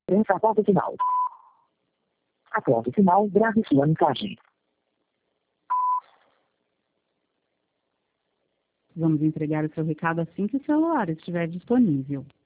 Prensa a foto final. A foto final, grave sua mensagem. Vamos entregar o seu recado assim que o celular estiver disponível.